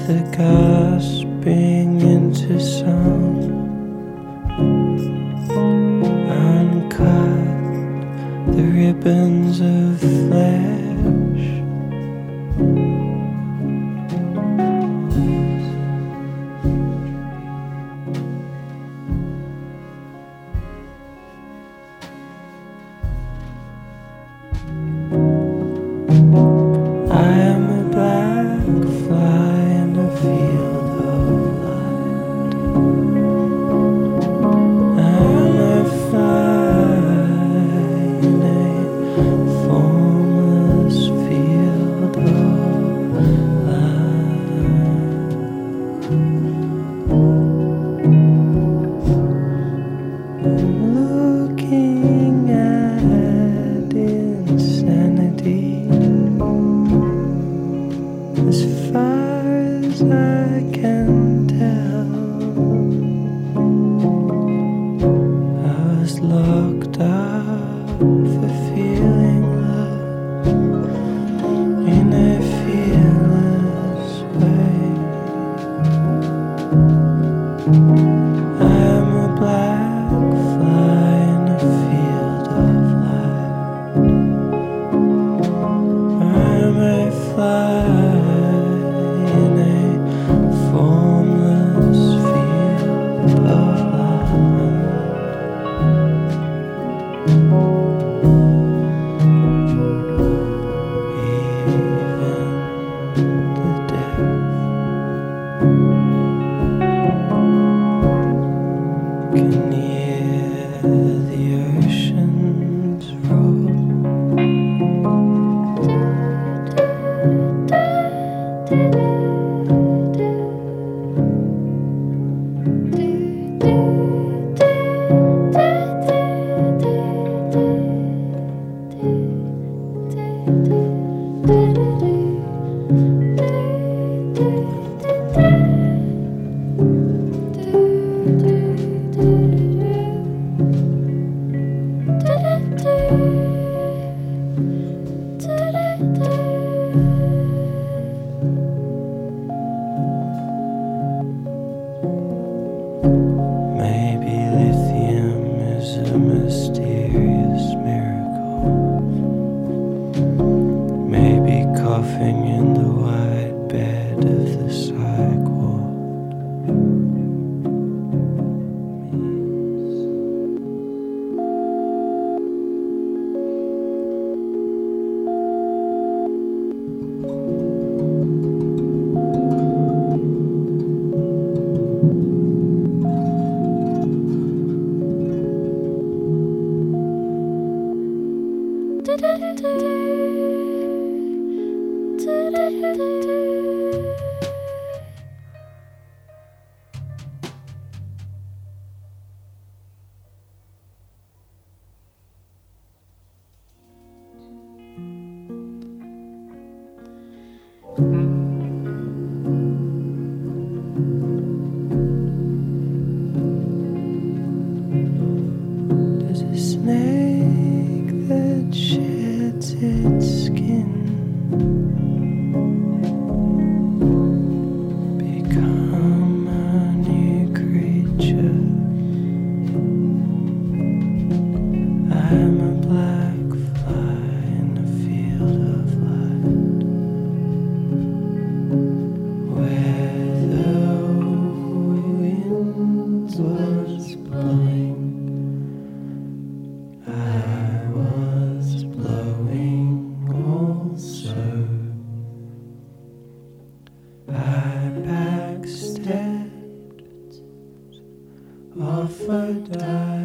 the gasping into sound, uncut the ribbons of flesh. I am a black fly in a field of light. I am a fly in a formless field of light. I'm looking at insanity. As far as I can tell, I was locked up for feeling love in a fearless way. I am a black fly in a field of light. I am a fly in a formless field of light. Even the deaf can hear the oceans roll. Maybe lithium is a mysterious miracle. Maybe coughing in the white bed of the psych ward. There's a snake that sheds its skin, become a new creature. I'm a black fly in a field of light, where the wind was blowing. I was blowing also. I backstepped off a dive.